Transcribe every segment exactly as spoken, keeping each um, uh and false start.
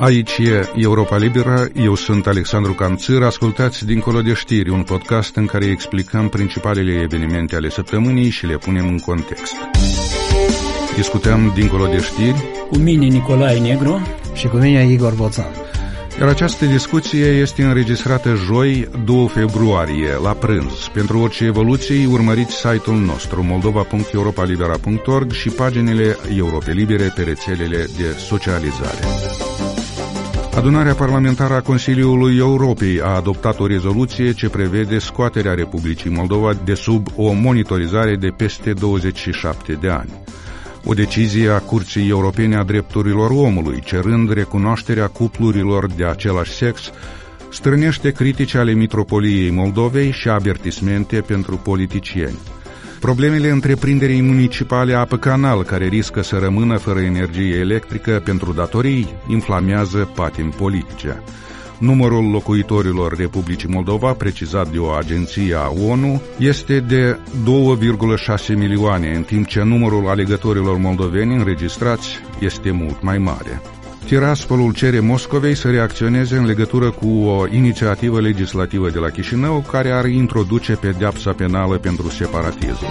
Aici e Europa Liberă, eu sunt Alexandru Camțir, ascultați Dincolo de știri, un podcast în care explicăm principalele evenimente ale săptămânii și le punem în context. Discutăm Dincolo de știri cu mine Nicolae Negru și cu mine Igor Boțan. Iar această discuție este înregistrată joi, doi februarie, la prânz. Pentru orice evoluții, urmăriți site-ul nostru moldova punct europa libera punct org și paginile Europe Libere pe rețelele de socializare. Adunarea parlamentară a Consiliului Europei a adoptat o rezoluție ce prevede scoaterea Republicii Moldova de sub o monitorizare de peste douăzeci și șapte de ani. O decizie a Curții Europene a Drepturilor Omului, cerând recunoașterea cuplurilor de același sex, strânește critici ale Mitropoliei Moldovei și avertismente pentru politicieni. Problemele întreprinderii municipale Apă Canal, care riscă să rămână fără energie electrică pentru datorii, inflamează patimi politice. Numărul locuitorilor Republicii Moldova, precizat de o agenție a ONU, este de doi virgulă șase milioane, în timp ce numărul alegătorilor moldoveni înregistrați este mult mai mare. Tiraspolul cere Moscovei să reacționeze în legătură cu o inițiativă legislativă de la Chișinău care ar introduce pedeapsa penală pentru separatism.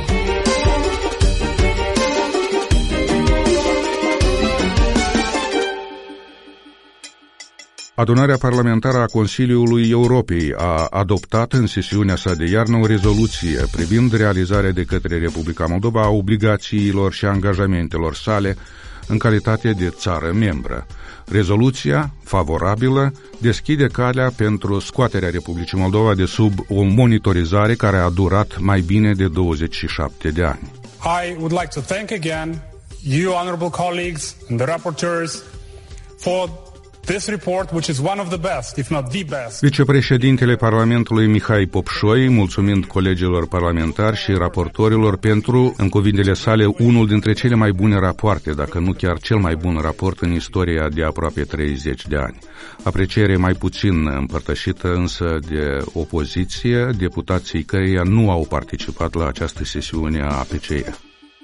Adunarea parlamentară a Consiliului Europei a adoptat în sesiunea sa de iarnă o rezoluție privind realizarea de către Republica Moldova a obligațiilor și angajamentelor sale în calitate de țară membră. Rezoluția, favorabilă, deschide calea pentru scoaterea Republicii Moldova de sub o monitorizare care a durat mai bine de douăzeci și șapte de ani. I would like to thank again you, honorable colleagues and the rapporteurs, for this report, which is one of the best, if not the best. Vicepreședintele Parlamentului Mihai Popșoi, mulțumind colegilor parlamentari și raportorilor pentru, în cuvintele sale, unul dintre cele mai bune rapoarte, dacă nu chiar cel mai bun raport în istoria de aproape treizeci de ani. Apreciere mai puțin împărtășită însă de opoziție, deputații căreia nu au participat la această sesiune a A P C E.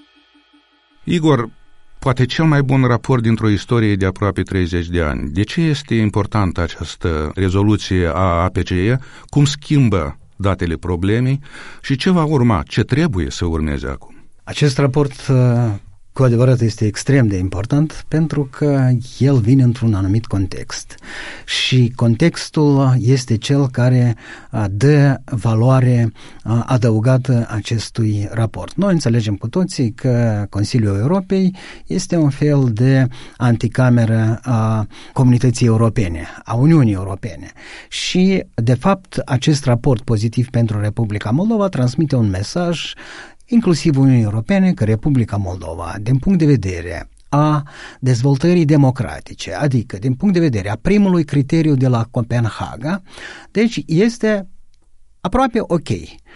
Igor, poate cel mai bun raport dintr-o istorie de aproape treizeci de ani. De ce este importantă această rezoluție a A P C E? Cum schimbă datele problemei? Și ce va urma? Ce trebuie să urmeze acum? Acest raport cu adevărat este extrem de important pentru că el vine într-un anumit context și contextul este cel care dă valoare adăugată acestui raport. Noi înțelegem cu toții că Consiliul Europei este un fel de anticameră a comunității europene, a Uniunii Europene și, de fapt, acest raport pozitiv pentru Republica Moldova transmite un mesaj inclusiv Uniunii Europene, că Republica Moldova, din punct de vedere a dezvoltării democratice, adică din punct de vedere a primului criteriu de la Copenhaga, deci este aproape ok.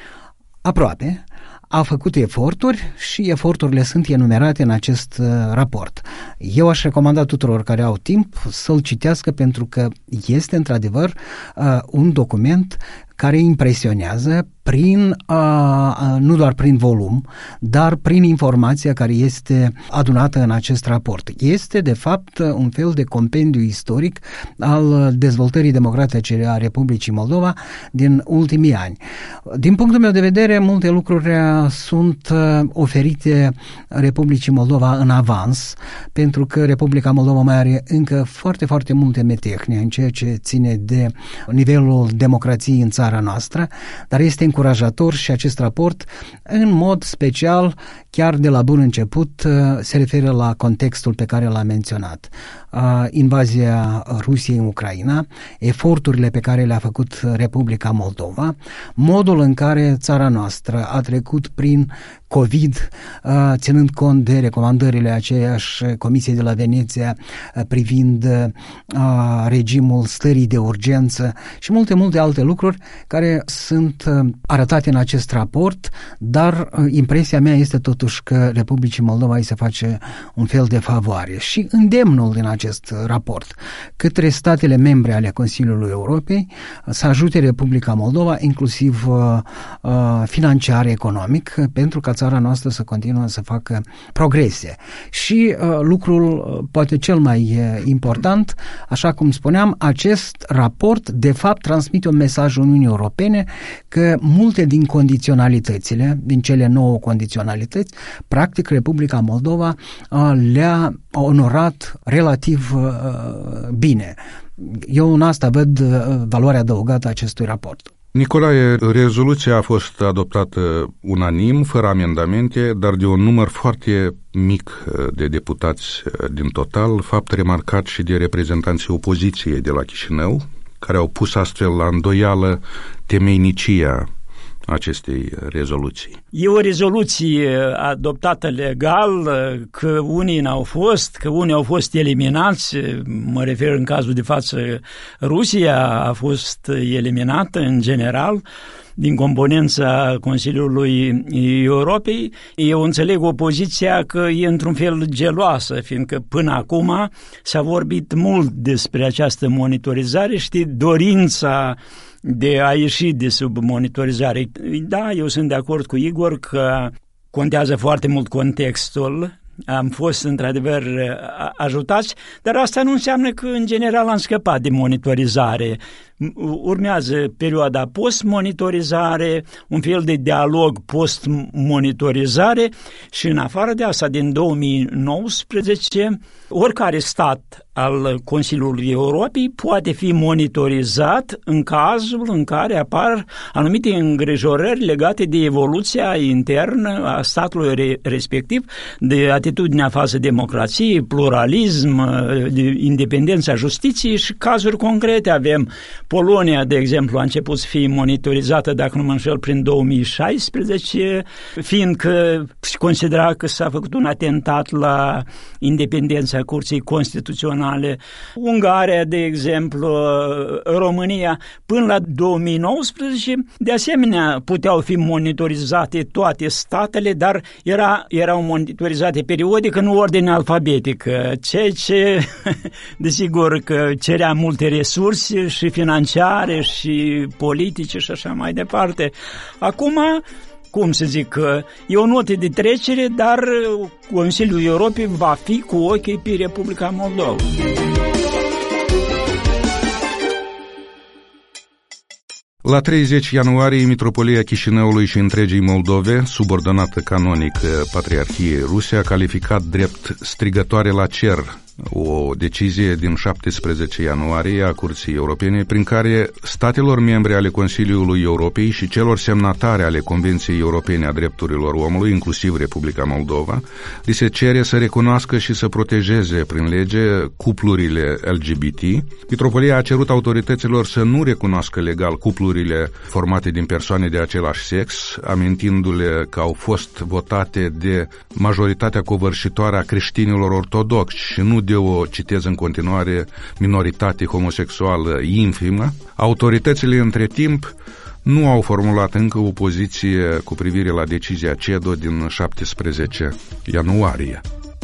Aproape. A făcut eforturi și eforturile sunt enumerate în acest uh, raport. Eu aș recomanda tuturor care au timp să-l citească pentru că este într-adevăr uh, un document care impresionează prin, uh, nu doar prin volum, dar prin informația care este adunată în acest raport. Este, de fapt, un fel de compendiu istoric al dezvoltării democratice a Republicii Moldova din ultimii ani. Din punctul meu de vedere, multe lucruri sunt oferite Republicii Moldova în avans, pentru că Republica Moldova mai are încă foarte, foarte multe metehne în ceea ce ține de nivelul democrației în țara noastră, dar este încurajator și acest raport, în mod special, chiar de la bun început, se referă la contextul pe care l-am menționat. Invazia Rusiei în Ucraina, eforturile pe care le-a făcut Republica Moldova, modul în care țara noastră a trecut prin COVID, ținând cont de recomandările aceeași Comisiei de la Veneția privind regimul stării de urgență și multe, multe alte lucruri care sunt arătate în acest raport, dar impresia mea este totuși că Republicii Moldova îi se face un fel de favoare. Și îndemnul din acest raport către statele membre ale Consiliului Europei să ajute Republica Moldova, inclusiv uh, uh, financiar, economic, pentru ca țara noastră să continue să facă progrese. Și uh, lucrul uh, poate cel mai uh, important, așa cum spuneam, acest raport de fapt transmite un mesaj Uniunii Europene că multe din condiționalitățile, din cele nouă condiționalități, practic Republica Moldova uh, le-a onorat relativ uh, bine. Eu în asta văd uh, valoarea adăugată a acestui raport. Nicolae, rezoluția a fost adoptată unanim, fără amendamente, dar de un număr foarte mic de deputați din total, fapt remarcat și de reprezentanții opoziției de la Chișinău, care au pus astfel la îndoială temeinicia acestei rezoluții. E o rezoluție adoptată legal, că unii n-au fost, că unii au fost eliminați, mă refer în cazul de față Rusia a fost eliminată în general din componența Consiliului Europei. Eu înțeleg opoziția că e într-un fel geloasă, fiindcă până acum s-a vorbit mult despre această monitorizare și de dorința de a ieși de sub monitorizare. Da, eu sunt de acord cu Igor că contează foarte mult contextul. Am fost într-adevăr ajutați, dar asta nu înseamnă că în general am scăpat de monitorizare. Urmează perioada post-monitorizare, un fel de dialog post-monitorizare și în afară de asta, din două mii nouăsprezece, oricare stat al Consiliului Europei poate fi monitorizat în cazul în care apar anumite îngrijorări legate de evoluția internă a statului respectiv, de atitudinea față democrație, pluralism, de independența justiției și cazuri concrete avem. Polonia, de exemplu, a început să fie monitorizată, dacă nu mă înșel, prin două mii șaisprezece, fiindcă se considera că s-a făcut un atentat la independența Curții Constituționale. Ungaria, de exemplu, România, până la două mii nouăsprezece, de asemenea, puteau fi monitorizate toate statele, dar era, erau monitorizate periodic în ordine alfabetică, ceea ce, desigur, că cerea multe resurse și financiare și politice și așa mai departe. Acum, cum să zic, e o notă de trecere, dar Consiliul Europei va fi cu ochii pe Republica Moldova. La treizeci ianuarie, Mitropolia Chișinăului și întregii Moldove, subordonată canonic Patriarhiei Ruse, a calificat drept strigătoare la cer o decizie din șaptesprezece ianuarie a Curții Europene, prin care statelor membre ale Consiliului Europei și celor semnatare ale Convenției Europene a Drepturilor Omului, inclusiv Republica Moldova, li se cere să recunoască și să protejeze prin lege cuplurile L G B T. Mitropolia a cerut autorităților să nu recunoască legal cuplurile formate din persoane de același sex, amintindu-le că au fost votate de majoritatea covârșitoare a creștinilor ortodoxi și nu de o, citez în continuare, minoritate homosexuală infimă. Autoritățile între timp nu au formulat încă o poziție cu privire la decizia C E D O din șaptesprezece ianuarie.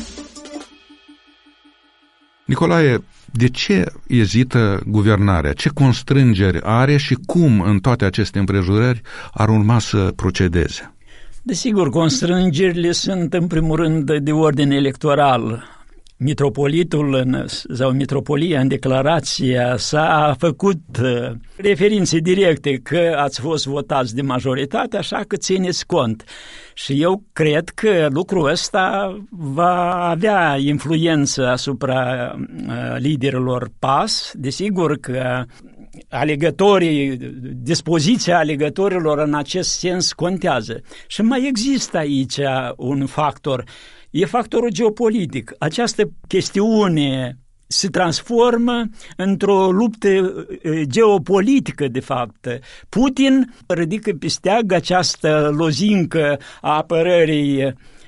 Nicolae, de ce ezită guvernarea? Ce constrângeri are și cum în toate aceste împrejurări ar urma să procedeze? Desigur, constrângerile sunt în primul rând de ordine electoral. Mitropolitul sau Mitropolia în declarația sa a făcut referințe directe că ați fost votați de majoritate, așa că țineți cont. Și eu cred că lucrul ăsta va avea influență asupra liderilor P A S. Desigur că alegătorii, dispoziția alegătorilor în acest sens contează. Și mai există aici un factor. E factorul geopolitic. Această chestiune se transformă într-o luptă geopolitică, de fapt. Putin ridică pe steag această lozincă a apărării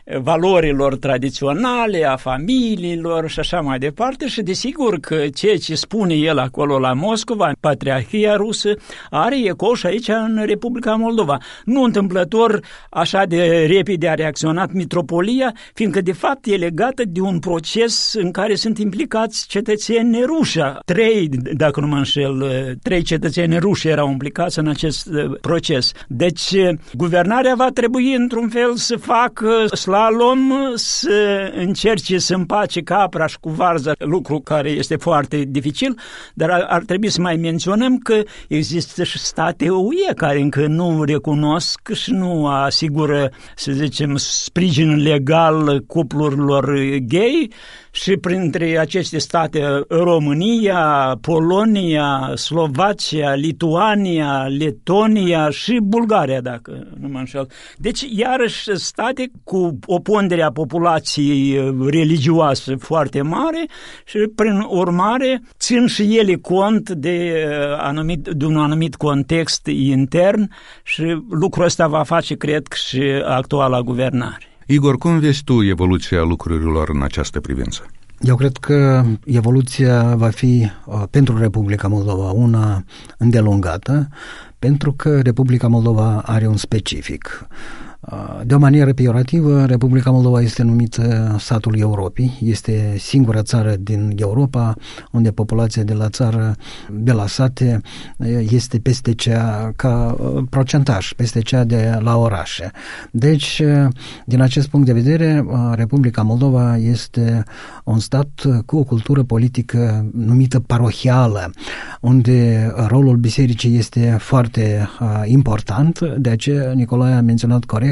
valorilor tradiționale, a familiilor și așa mai departe și desigur că ceea ce spune el acolo la Moscova, Patriarhia Rusă, are ecou și aici în Republica Moldova. Nu întâmplător așa de repede a reacționat mitropolia, fiindcă de fapt e legată de un proces în care sunt implicați cetățeni ruși. Trei, dacă nu mă înșel, trei cetățeni ruși erau implicați în acest proces. Deci, guvernarea va trebui într-un fel să facă slalom, să încerce să împace capra și cu varza, lucru care este foarte dificil, dar ar, ar trebui să mai menționăm că există și state U E care încă nu recunosc și nu asigură, să zicem, sprijin legal cuplurilor gay și printre aceste state România, Polonia, Slovacia, Lituania, Letonia și Bulgaria, dacă nu mă înșel. Deci, iarăși, state cu o pondere a populației religioase foarte mare și, prin urmare, țin și ele cont de, anumit, de un anumit context intern și lucrul ăsta va face, cred, și actuala guvernare. Igor, cum vezi tu evoluția lucrurilor în această privință? Eu cred că evoluția va fi pentru Republica Moldova una îndelungată, pentru că Republica Moldova are un specific. De o manieră peiorativă, Republica Moldova este numită satul Europei, este singura țară din Europa unde populația de la țară, de la sate, este peste cea, ca procentaj, peste cea de la orașe. Deci, din acest punct de vedere, Republica Moldova este un stat cu o cultură politică numită parohială, unde rolul bisericii este foarte important, de aceea Nicolae a menționat corect,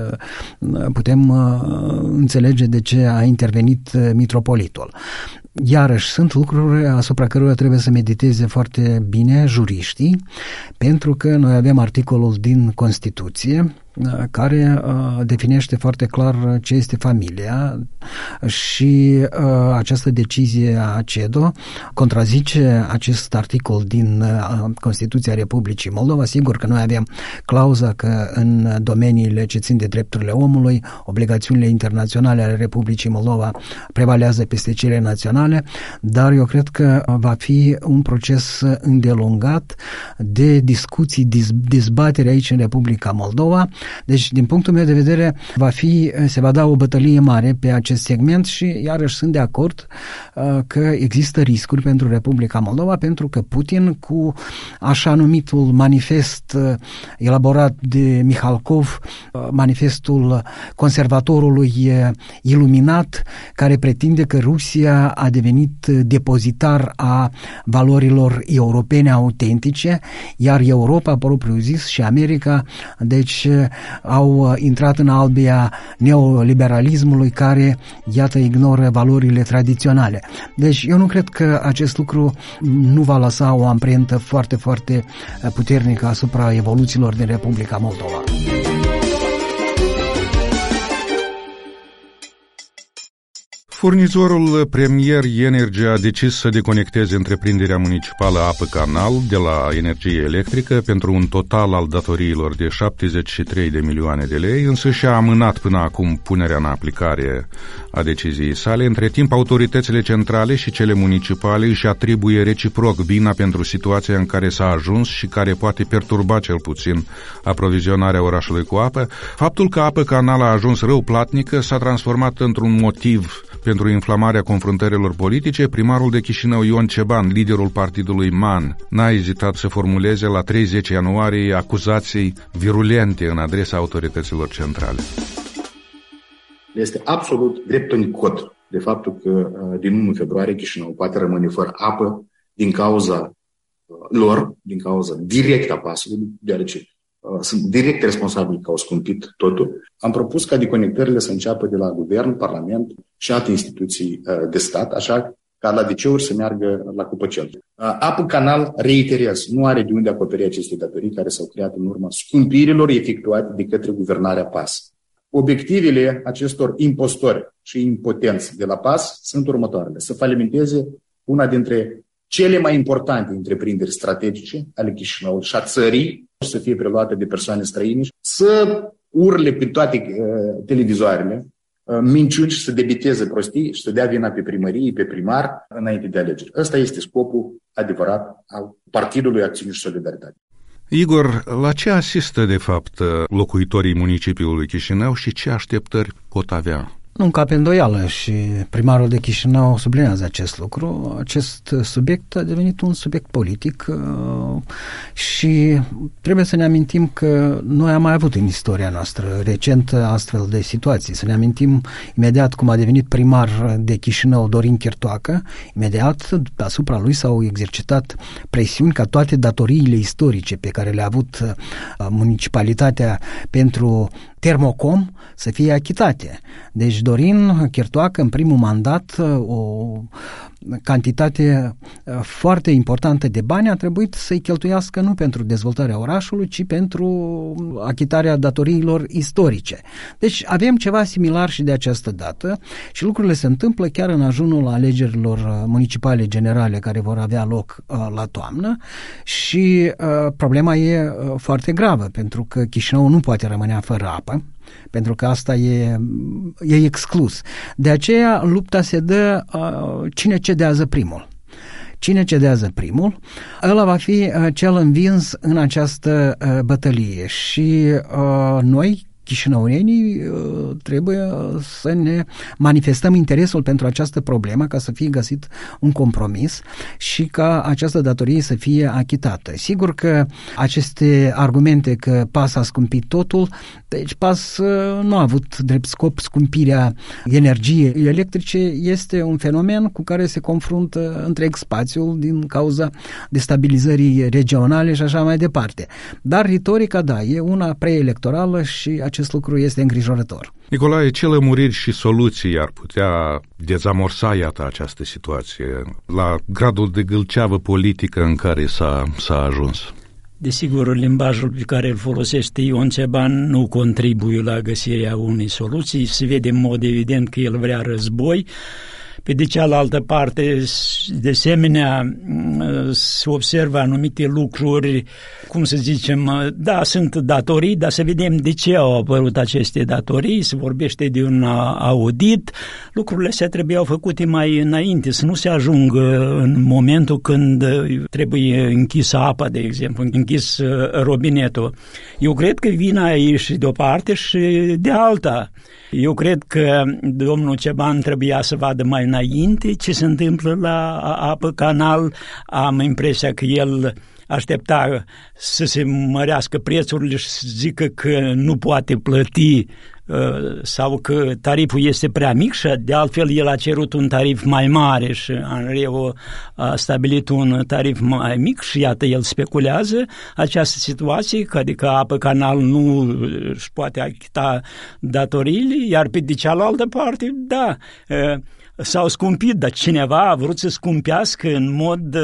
putem înțelege de ce a intervenit mitropolitul. Iarăși, sunt lucruri asupra cărora trebuie să mediteze foarte bine juriștii, pentru că noi avem articolul din Constituție care uh, definește foarte clar ce este familia și uh, această decizie a C E D O contrazice acest articol din uh, Constituția Republicii Moldova. Sigur că noi avem clauza că în domeniile ce țin de drepturile omului, obligațiunile internaționale ale Republicii Moldova prevalează peste cele naționale, dar eu cred că va fi un proces îndelungat de discuții, dezbatere aici în Republica Moldova. Deci, din punctul meu de vedere, va fi, se va da o bătălie mare pe acest segment și, iarăși, sunt de acord uh, că există riscuri pentru Republica Moldova, pentru că Putin, cu așa numitul manifest uh, elaborat de Mihalkov, uh, manifestul conservatorului uh, iluminat, care pretinde că Rusia a devenit depozitar a valorilor europene autentice, iar Europa, propriu zis, și America, deci au intrat în albia neoliberalismului care, iată, ignoră valorile tradiționale. Deci eu nu cred că acest lucru nu va lăsa o amprentă foarte, foarte puternică asupra evoluțiilor din Republica Moldova. Furnizorul Premier Energy a decis să deconecteze întreprinderea municipală Apă Canal de la energie electrică pentru un total al datoriilor de șaptezeci și trei de milioane de lei, însă și-a amânat până acum punerea în aplicare a deciziei sale. Între timp, autoritățile centrale și cele municipale își atribuie reciproc vina pentru situația în care s-a ajuns și care poate perturba cel puțin aprovizionarea orașului cu apă. Faptul că Apă Canal a ajuns rău platnică s-a transformat într-un motiv pentru inflamarea confruntărilor politice. Primarul de Chișinău, Ion Ceban, liderul partidului M A N, n-a ezitat să formuleze la treizeci ianuarie acuzații virulente în adresa autorităților centrale. Este absolut dreptănicot de faptul că din unu februarie Chișinău poate rămâne fără apă din cauza lor, din cauza directă a pasului, deoarece sunt direct responsabili că au scumpit totul. Am propus ca deconectările să înceapă de la guvern, parlament și alte instituții de stat, așa ca la D C-uri să meargă la cupăcel. Apă Canal, reiterez, nu are de unde acoperi aceste datorii care s-au creat în urma scumpirilor efectuate de către guvernarea P A S. Obiectivele acestor impostori și impotenți de la P A S sunt următoarele. Să falimenteze una dintre cele mai importante întreprinderi strategice ale Chișinăului și a țării, să fie preluate de persoane străine, să urle pe toate uh, televizoarele minciuni și să debiteze prostii și să dea vina pe primărie, pe primar, înainte de alegeri. Ăsta este scopul adevărat al Partidului Acțiune și Solidaritate. Igor, la ce asistă de fapt locuitorii municipiului Chișinău și ce așteptări pot avea? Nu încape îndoială și primarul de Chișinău sublinează acest lucru. Acest subiect a devenit un subiect politic și trebuie să ne amintim că noi am mai avut în istoria noastră recent astfel de situații. Să ne amintim imediat cum a devenit primar de Chișinău Dorin Chertoacă, imediat asupra lui s-au exercitat presiuni ca toate datoriile istorice pe care le-a avut municipalitatea pentru Termocom să fie achitate. Deci Dorin Chertoacă în primul mandat o cantitate foarte importantă de bani a trebuit să-i cheltuiască nu pentru dezvoltarea orașului, ci pentru achitarea datoriilor istorice. Deci avem ceva similar și de această dată și lucrurile se întâmplă chiar în ajunul alegerilor municipale generale care vor avea loc uh, la toamnă și uh, problema e uh, foarte gravă pentru că Chișinău nu poate rămâne fără apă, pentru că asta e, e exclus. De aceea lupta se dă uh, cine cedează primul. Cine cedează primul, ăla va fi uh, cel învins în această uh, bătălie și uh, noi, chișinăurenii, trebuie să ne manifestăm interesul pentru această problemă ca să fie găsit un compromis și ca această datorie să fie achitată. Sigur că aceste argumente că P A S a scumpit totul, deci P A S nu a avut drept scop scumpirea energiei electrice, este un fenomen cu care se confruntă întreg spațiul din cauza destabilizării regionale și așa mai departe. Dar retorica, da, e una preelectorală și acest lucru este îngrijorător. Nicolae, ce lămuriri și soluții ar putea dezamorsa, iată, această situație la gradul de gâlceavă politică în care s-a, s-a ajuns? Desigur, limbajul pe care îl folosește Ion Ceban nu contribuie la găsirea unei soluții. Se vede în mod evident că el vrea război. Pe de cealaltă parte, de asemenea, se observă anumite lucruri, cum să zicem, da, sunt datorii, dar să vedem de ce au apărut aceste datorii, se vorbește de un audit, lucrurile astea trebuiau făcute mai înainte, să nu se ajungă în momentul când trebuie închisă apa, de exemplu, închis robinetul. Eu cred că vina e și de o parte și de alta. Eu cred că domnul Ceban trebuia să vadă mai înainte ce se întâmplă la apă canal. Am impresia că el aștepta să se mărească prețurile și să zică că nu poate plăti sau că tariful este prea mic și de altfel el a cerut un tarif mai mare și ANRE-ul a stabilit un tarif mai mic și iată el speculează această situație, adică Apă Canal nu își poate achita datoriile, iar pe de cealaltă parte, da, s-au scumpit, dar cineva a vrut să scumpească în mod,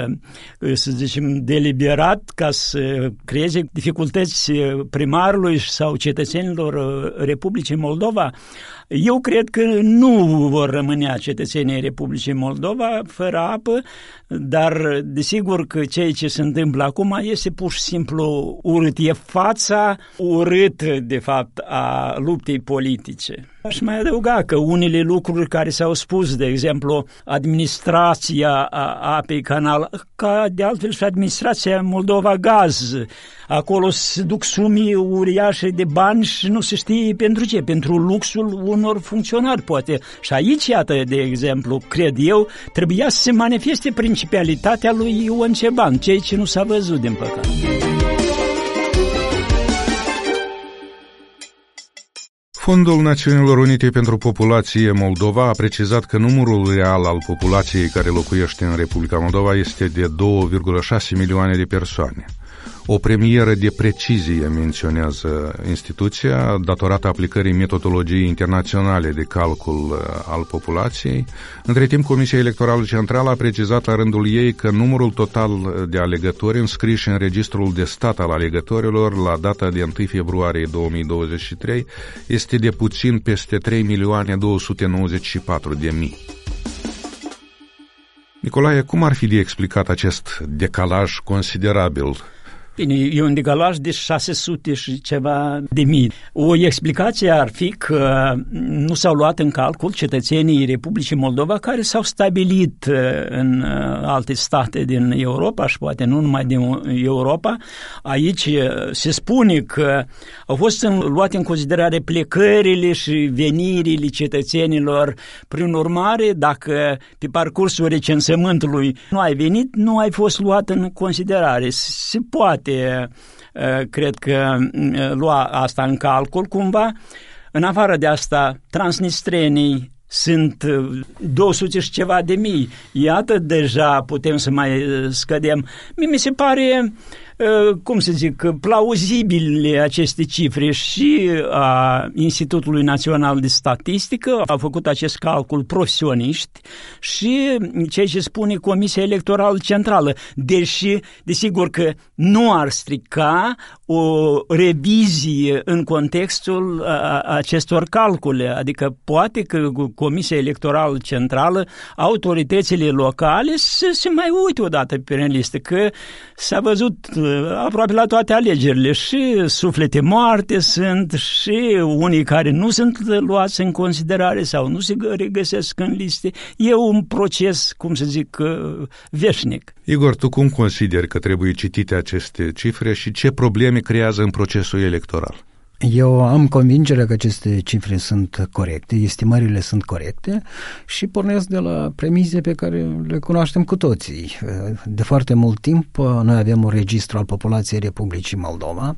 să zicem, deliberat ca să creeze dificultăți primarului sau cetățenilor Republicii Moldova. Eu cred că nu vor rămâne cetățenii Republicii Moldova fără apă, dar desigur că ceea ce se întâmplă acum este pur și simplu urât. E fața urâtă, de fapt, a luptei politice. Aș mai adăuga că unele lucruri care s-au spus, de exemplu, administrația Apei Canal, ca de altfel și administrația Moldova Gaz, acolo se duc sume uriașe de bani și nu se știe pentru ce, pentru luxul unor funcționari, poate. Și aici, iată, de exemplu, cred eu, trebuia să se manifeste principalitatea lui Ion Ceban, ceea ce nu s-a văzut, din păcate. Fondul Națiunilor Unite pentru Populație Moldova a precizat că numărul real al populației care locuiește în Republica Moldova este de două virgulă șase milioane de persoane. O premieră de precizie, menționează instituția, datorată aplicării metodologiei internaționale de calcul al populației. Între timp, Comisia Electorală Centrală a precizat la rândul ei că numărul total de alegători înscriși în Registrul de Stat al alegătorilor la data de întâi februarie două mii douăzeci și trei este de puțin peste trei milioane două sute nouăzeci și patru de mii. Nicolae, cum ar fi de explicat acest decalaj considerabil? Bine, e un decalaj de șase sute și ceva de mii. O explicație ar fi că nu s-au luat în calcul cetățenii Republicii Moldova care s-au stabilit în alte state din Europa și poate nu numai din Europa. Aici se spune că au fost luate în considerare plecările și venirile cetățenilor. Prin urmare, dacă pe parcursul recensământului nu ai venit, nu ai fost luat în considerare. Se poate cred că lua asta în calcul cumva. În afară de asta, transnistrenii sunt două sute și ceva de mii. Iată, deja putem să mai scădem. Mie mi se pare, cum să zic, plauzibile aceste cifre și a Institutului Național de Statistică au făcut acest calcul profesioniști și ceea ce spune Comisia Electorală Centrală, deși, desigur că nu ar strica o revizie în contextul acestor calcule, adică poate că Comisia Electorală Centrală, autoritățile locale să se mai uite odată pe listă, că s-a văzut aproape la toate alegerile și suflete moarte sunt și unii care nu sunt luați în considerare sau nu se regăsesc în liste. E un proces, cum să zic, veșnic. Igor, tu cum consideri că trebuie citite aceste cifre și ce probleme creează în procesul electoral? Eu am convingerea că aceste cifre sunt corecte, estimările sunt corecte și pornesc de la premize pe care le cunoaștem cu toții. De foarte mult timp noi avem un registru al populației Republicii Moldova.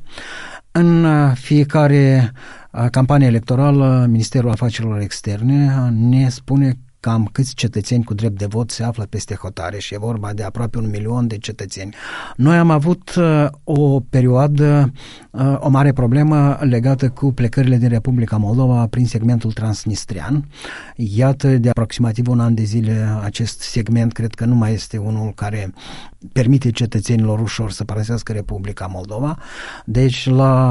În fiecare campanie electorală, Ministerul Afacerilor Externe ne spune cam câți cetățeni cu drept de vot se află peste hotare și e vorba de aproape un milion de cetățeni. Noi am avut uh, o perioadă, uh, o mare problemă legată cu plecările din Republica Moldova prin segmentul transnistrian. Iată, de aproximativ un an de zile acest segment cred că nu mai este unul care permite cetățenilor ușor să părăsească Republica Moldova. Deci la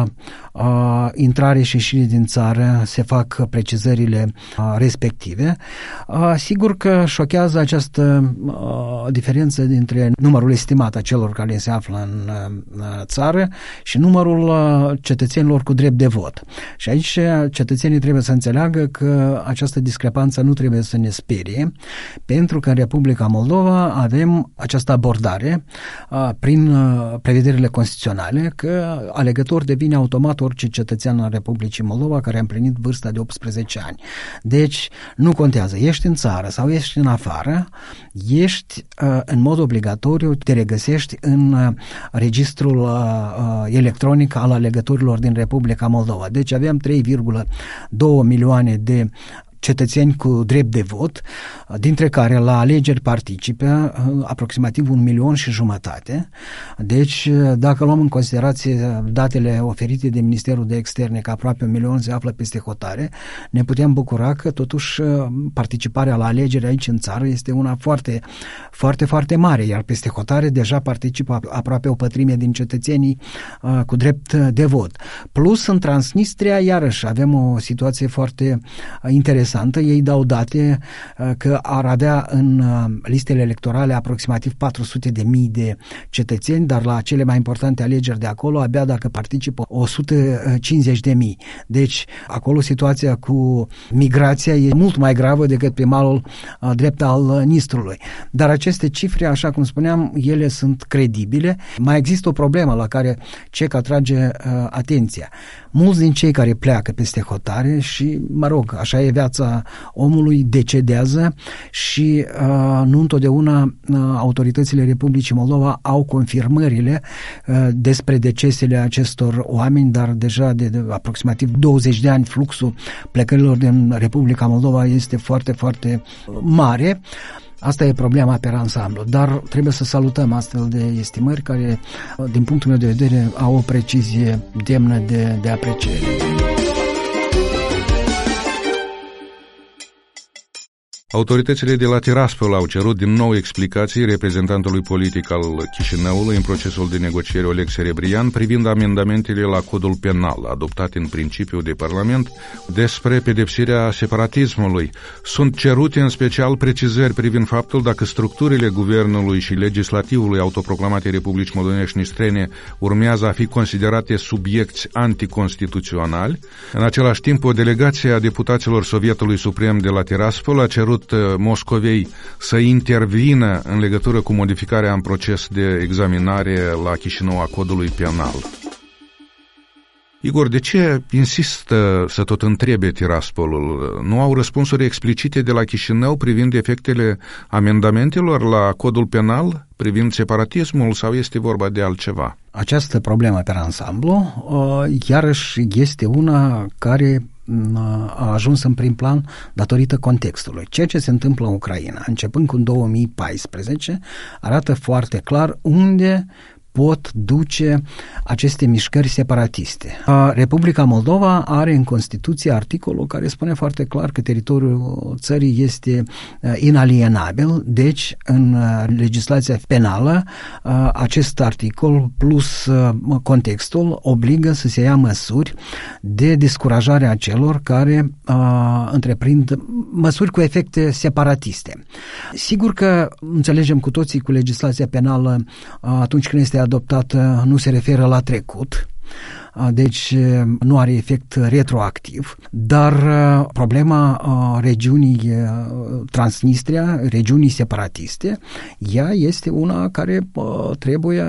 uh, intrare și ieșire din țară se fac precizările uh, respective. Uh, sigur că șochează această uh, diferență dintre numărul estimat a celor care se află în uh, țară și numărul uh, cetățenilor cu drept de vot. Și aici cetățenii trebuie să înțeleagă că această discrepanță nu trebuie să ne sperie, pentru că în Republica Moldova avem această abordare prin prevederile constituționale că alegător devine automat orice cetățean al Republicii Moldova care a împlinit vârsta de optsprezece ani. Deci nu contează, ești în țară sau ești în afară, ești în mod obligatoriu, te regăsești în registrul electronic al alegătorilor din Republica Moldova. Deci avem trei virgulă doi milioane de cetățeni cu drept de vot, dintre care la alegeri participă aproximativ un milion și jumătate. Deci, dacă luăm în considerație datele oferite de Ministerul de Externe, că aproape un milion se află peste hotare, ne putem bucura că totuși participarea la alegeri aici în țară este una foarte, foarte, foarte mare, iar peste hotare deja participă aproape o pătrime din cetățenii cu drept de vot. Plus, în Transnistria, iarăși, avem o situație foarte interesantă. Ei dau date că ar avea în listele electorale aproximativ patru sute de mii de cetățeni, dar la cele mai importante alegeri de acolo abia dacă participă o sută cincizeci de mii. Deci acolo situația cu migrația e mult mai gravă decât pe malul drept al Nistrului. Dar aceste cifre, așa cum spuneam, ele sunt credibile. Mai există o problemă la care C E C atrage uh, atenția. Mulți din cei care pleacă peste hotare și, mă rog, așa e viața omului, decedează și uh, nu întotdeauna uh, autoritățile Republicii Moldova au confirmările uh, despre decesele acestor oameni, dar deja de, de aproximativ douăzeci de ani fluxul plecărilor din Republica Moldova este foarte, foarte mare. Asta e problema pe ansamblu, dar trebuie să salutăm astfel de estimări care, din punctul meu de vedere, au o precizie demnă de, de apreciere. Autoritățile de la Tiraspol au cerut din nou explicații reprezentantului politic al Chișinăului în procesul de negociere Oleg Serebrian privind amendamentele la codul penal adoptat în principiu de Parlament despre pedepsirea separatismului. Sunt cerute în special precizări privind faptul dacă structurile guvernului și legislativului autoproclamatei Republici Moldovenești Nistrene urmează a fi considerate subiecti anticonstituționali. În același timp, o delegație a deputaților Sovietului Suprem de la Tiraspol a cerut Moscovei să intervină în legătură cu modificarea în proces de examinare la Chișinău a codului penal. Igor, de ce insistă să tot întrebe Tiraspolul? Nu au răspunsuri explicite de la Chișinău privind efectele amendamentelor la codul penal, privind separatismul, sau este vorba de altceva? Această problemă pe ansamblu, iarăși, este una care a ajuns în prim plan datorită contextului. Ceea ce se întâmplă în Ucraina, începând cu două mii paisprezece, arată foarte clar unde pot duce aceste mișcări separatiste. Republica Moldova are în Constituție articolul care spune foarte clar că teritoriul țării este inalienabil, deci în legislația penală acest articol plus contextul obligă să se ia măsuri de descurajare a celor care întreprind măsuri cu efecte separatiste. Sigur că înțelegem cu toții cu legislația penală atunci când este adoptată nu se referă la trecut, deci nu are efect retroactiv, dar problema regiunii Transnistria, regiunii separatiste, ea este una care trebuie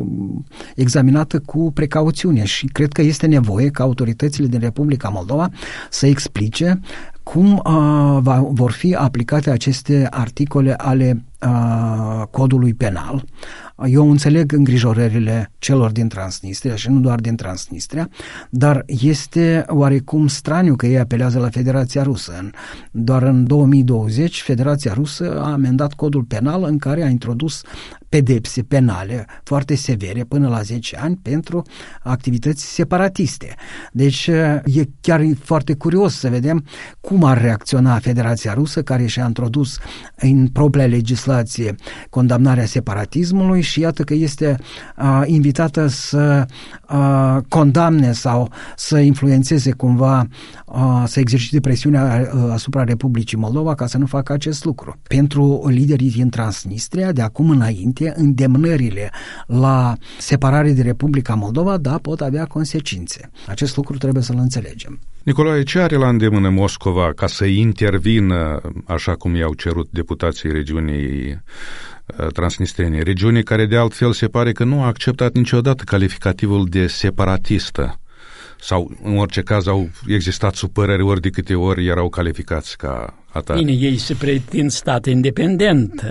examinată cu precauțiune și cred că este nevoie ca autoritățile din Republica Moldova să explice cum uh, va, vor fi aplicate aceste articole ale uh, codului penal. Eu înțeleg îngrijorările celor din Transnistria și nu doar din Transnistria, dar este oarecum straniu că ei apelează la Federația Rusă. Doar în două mii douăzeci Federația Rusă a amendat codul penal în care a introdus pedepse penale foarte severe, până la zece ani, pentru activități separatiste. Deci e chiar foarte curios să vedem cum ar reacționa Federația Rusă, care și-a introdus în propria legislație condamnarea separatismului și iată că este uh, invitată să uh, condamne sau să influențeze cumva, uh, să exercite presiunea uh, asupra Republicii Moldova ca să nu facă acest lucru. Pentru liderii din Transnistria, de acum înainte, îndemnările la separare de Republica Moldova, da, pot avea consecințe. Acest lucru trebuie să-l înțelegem. Nicolae, ce are la îndemână Moscova ca să intervină, așa cum i-au cerut deputații regiunii transnistrene, regiunii care de altfel se pare că nu a acceptat niciodată calificativul de separatistă? Sau, în orice caz, au existat supărări ori de câte ori erau calificați ca atare? Bine, ei se pretind stat independent.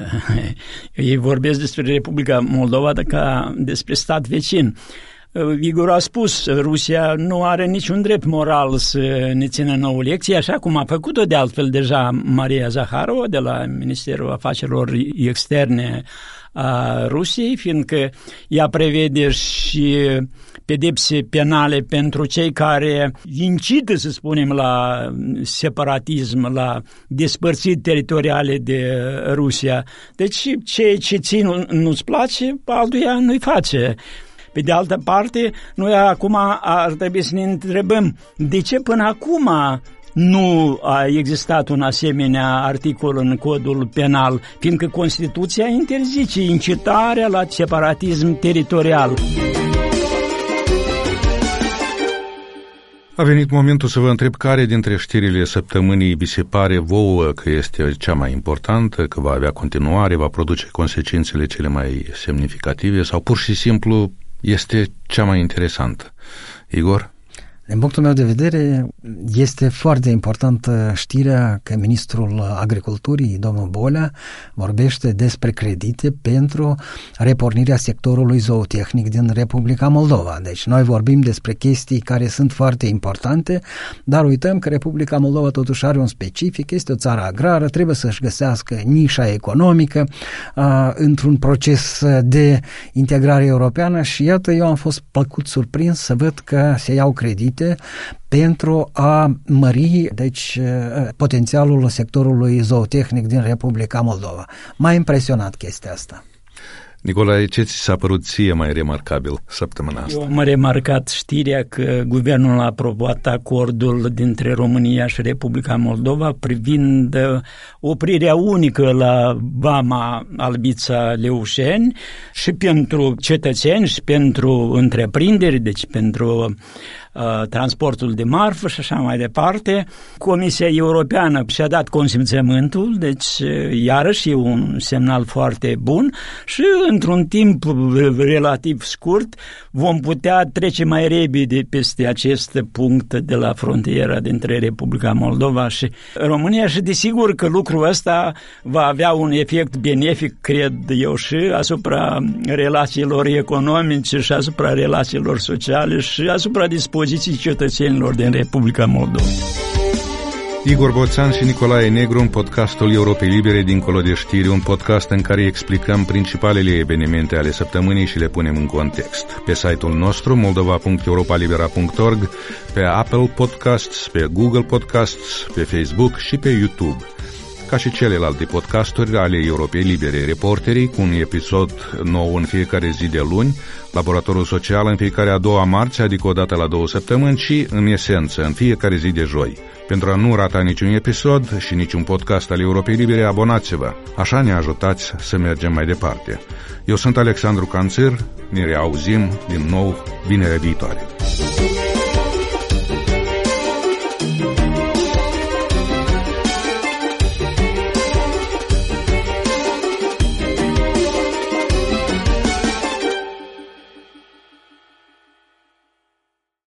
Ei vorbesc despre Republica Moldova ca despre stat vecin. Igor a spus, Rusia nu are niciun drept moral să ne țină nouă lecție, așa cum a făcut-o de altfel deja Maria Zaharova de la Ministerul Afacerilor Externe a Rusiei, fiindcă ea prevede și pedepse penale pentru cei care incită, să spunem, la separatism, la despărțiri teritoriale de Rusia. Deci ceea ce ție nu-ți place, altuia nu-i face. Pe de altă parte, noi acum ar trebui să ne întrebăm de ce până acum nu a existat un asemenea articol în codul penal, fiindcă Constituția interzice incitarea la separatism teritorial. A venit momentul să vă întreb care dintre știrile săptămânii vi se pare vouă că este cea mai importantă, că va avea continuare, va produce consecințele cele mai semnificative sau pur și simplu este cea mai interesantă. Igor? Din punctul meu de vedere, este foarte importantă știrea că ministrul Agriculturii, domnul Bolea, vorbește despre credite pentru repornirea sectorului zootehnic din Republica Moldova. Deci noi vorbim despre chestii care sunt foarte importante, dar uităm că Republica Moldova totuși are un specific, este o țară agrară, trebuie să-și găsească nișa economică uh, într-un proces de integrare europeană și iată, eu am fost plăcut surprins să văd că se iau credite Unite pentru a mări deci, potențialul sectorului zootehnic din Republica Moldova. M-a impresionat chestia asta. Nicolae, ce ți s-a părut ție mai remarcabil săptămâna asta? Eu am remarcat știrea că guvernul a aprobat acordul dintre România și Republica Moldova privind oprirea unică la vama Albița-Leușeni și pentru cetățeni și pentru întreprinderi, deci pentru uh, transportul de marfă și așa mai departe. Comisia Europeană și-a dat consimțământul, deci iarăși e un semnal foarte bun și într-un timp relativ scurt vom putea trece mai repede peste acest punct de la frontiera dintre Republica Moldova și România și desigur că lucrul ăsta va avea un efect benefic, cred eu, și asupra relațiilor economice și asupra relațiilor sociale și asupra dispoziției cetățenilor din Republica Moldova. Igor Boțan și Nicolae Negru în podcastul Europei Libere dincolo de știri, un podcast în care explicăm principalele evenimente ale săptămânii și le punem în context. Pe site-ul nostru moldova punct europa libera punct org, pe Apple Podcasts, pe Google Podcasts, pe Facebook și pe YouTube. Ca și celelalte podcasturi ale Europei Libere, Reporterii cu un episod nou în fiecare zi de luni, Laboratorul Social în fiecare a doua marți, adică o dată la două săptămâni și, în esență, în fiecare zi de joi. Pentru a nu rata niciun episod și niciun podcast al Europei Libere, abonați-vă. Așa ne ajutați să mergem mai departe. Eu sunt Alexandru Canțir, ne reauzim din nou vinerea viitoare.